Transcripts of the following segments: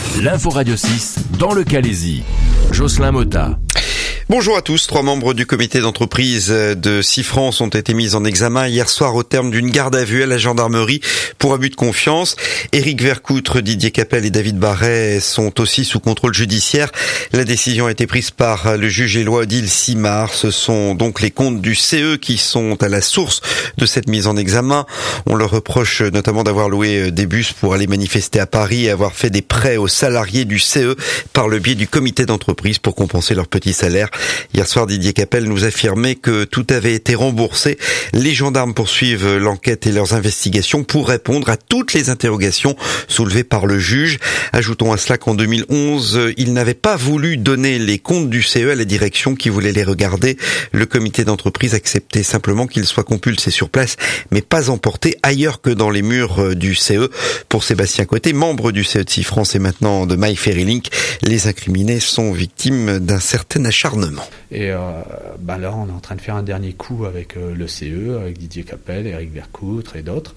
L'info Radio 6 dans le Calaisis. Jocelyn Motta. Bonjour à tous. 3 membres du comité d'entreprise de Sifrance ont été mis en examen hier soir au terme d'une garde à vue à la gendarmerie pour abus de confiance. Éric Vercoutre, Didier Capel et David Barret sont aussi sous contrôle judiciaire. La décision a été prise par le juge Éloi Odile Simard. Ce sont donc les comptes du CE qui sont à la source de cette mise en examen. On leur reproche notamment d'avoir loué des bus pour aller manifester à Paris et avoir fait des prêts aux salariés du CE par le biais du comité d'entreprise pour compenser leurs petits salaires. Hier soir, Didier Capel nous affirmait que tout avait été remboursé. Les gendarmes poursuivent l'enquête et leurs investigations pour répondre à toutes les interrogations soulevées par le juge. Ajoutons à cela qu'en 2011, il n'avait pas voulu donner les comptes du CE à la direction qui voulait les regarder. Le comité d'entreprise acceptait simplement qu'ils soient compulsés sur place, mais pas emportés ailleurs que dans les murs du CE. Pour Sébastien Côté, membre du CE de Sifrance et maintenant de My Ferry Link, les incriminés sont victimes d'un certain acharnement. Et là, on est en train de faire un dernier coup avec le CE, avec Didier Capel, Éric Vercoutre et d'autres.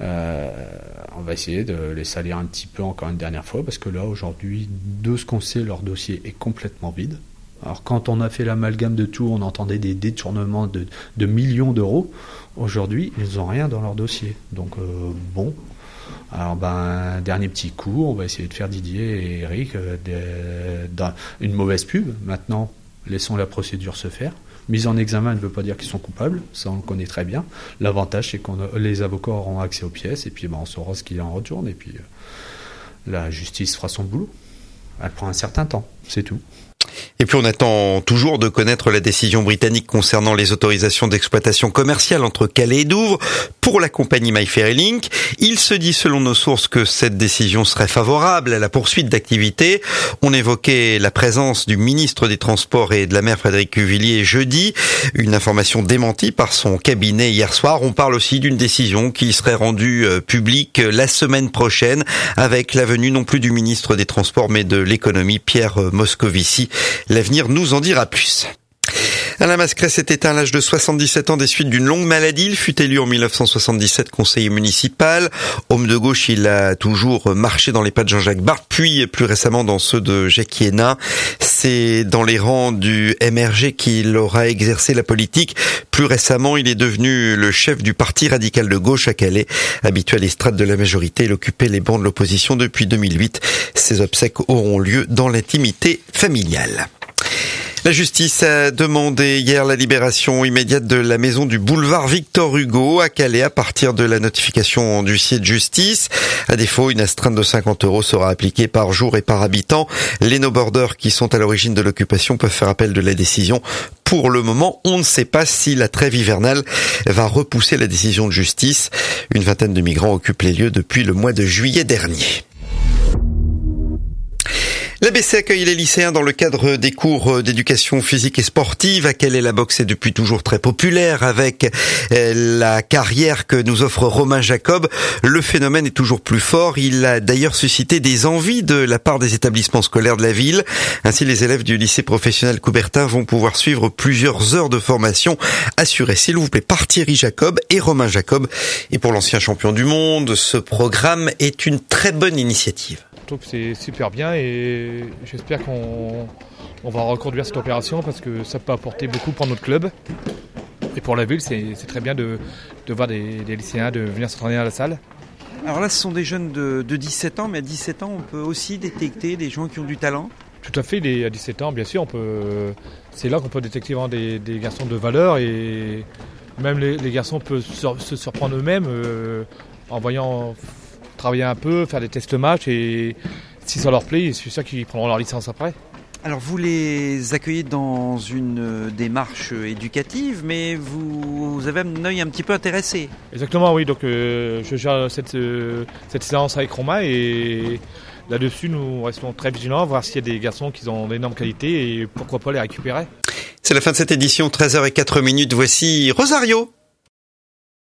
On va essayer de les salir un petit peu encore une dernière fois, parce que là, aujourd'hui, de ce qu'on sait, leur dossier est complètement vide. Alors, quand on a fait l'amalgame de tout, on entendait des détournements de millions d'euros. Aujourd'hui, ils n'ont rien dans leur dossier. Donc, bon... Alors dernier petit coup, on va essayer de faire Didier et Eric une mauvaise pub. Maintenant, laissons la procédure se faire. Mise en examen ne veut pas dire qu'ils sont coupables, ça on le connaît très bien. L'avantage c'est que les avocats auront accès aux pièces et puis on saura ce qu'il en retourne et puis la justice fera son boulot. Elle prend un certain temps, c'est tout. Et puis on attend toujours de connaître la décision britannique concernant les autorisations d'exploitation commerciale entre Calais et Douvres pour la compagnie My Ferry Link. Il se dit selon nos sources que cette décision serait favorable à la poursuite d'activités. On évoquait la présence du ministre des Transports et de la mer Frédéric Cuvillier jeudi, une information démentie par son cabinet hier soir. On parle aussi d'une décision qui serait rendue publique la semaine prochaine avec la venue non plus du ministre des Transports mais de l'économie Pierre Moscovici. L'avenir nous en dira plus. Alain Mascret s'est éteint à l'âge de 77 ans des suites d'une longue maladie. Il fut élu en 1977 conseiller municipal. Homme de gauche, il a toujours marché dans les pas de Jean-Jacques Barthe, puis plus récemment dans ceux de Jacques Hénin. C'est dans les rangs du MRG qu'il aura exercé la politique. Plus récemment, il est devenu le chef du parti radical de gauche à Calais. Habitué à l'estrade de la majorité, il occupait les bancs de l'opposition depuis 2008. Ses obsèques auront lieu dans l'intimité familiale. La justice a demandé hier la libération immédiate de la maison du boulevard Victor Hugo à Calais à partir de la notification du huissier de justice. À défaut, une astreinte de 50 € sera appliquée par jour et par habitant. Les no-borders qui sont à l'origine de l'occupation peuvent faire appel de la décision. Pour le moment, on ne sait pas si la trêve hivernale va repousser la décision de justice. Une vingtaine de migrants occupent les lieux depuis le mois de juillet dernier. L'ABC accueille les lycéens dans le cadre des cours d'éducation physique et sportive. À Calais, la boxe est depuis toujours très populaire avec la carrière que nous offre Romain Jacob. Le phénomène est toujours plus fort. Il a d'ailleurs suscité des envies de la part des établissements scolaires de la ville. Ainsi, les élèves du lycée professionnel Coubertin vont pouvoir suivre plusieurs heures de formation assurées, s'il vous plaît, par Thierry Jacob et Romain Jacob. Et pour l'ancien champion du monde, ce programme est une très bonne initiative. Je trouve que c'est super bien et j'espère qu'on va reconduire cette opération parce que ça peut apporter beaucoup pour notre club. Et pour la ville, c'est très bien de voir des lycéens de venir s'entraîner à la salle. Alors là, ce sont des jeunes de 17 ans, mais à 17 ans, on peut aussi détecter des gens qui ont du talent. Tout à fait, à 17 ans, bien sûr, c'est là qu'on peut détecter vraiment des garçons de valeur et même les garçons peuvent se surprendre eux-mêmes en voyant travailler un peu, faire des tests match et si ça leur plaît, c'est ça qu'ils prendront leur licence après. Alors vous les accueillez dans une démarche éducative, mais vous avez un œil un petit peu intéressé. Exactement, oui. Donc je gère cette séance avec Romain et là-dessus nous restons très vigilants, voir s'il y a des garçons qui ont d'énormes qualités et pourquoi pas les récupérer. C'est la fin de cette édition, 13h04. Voici Rosario.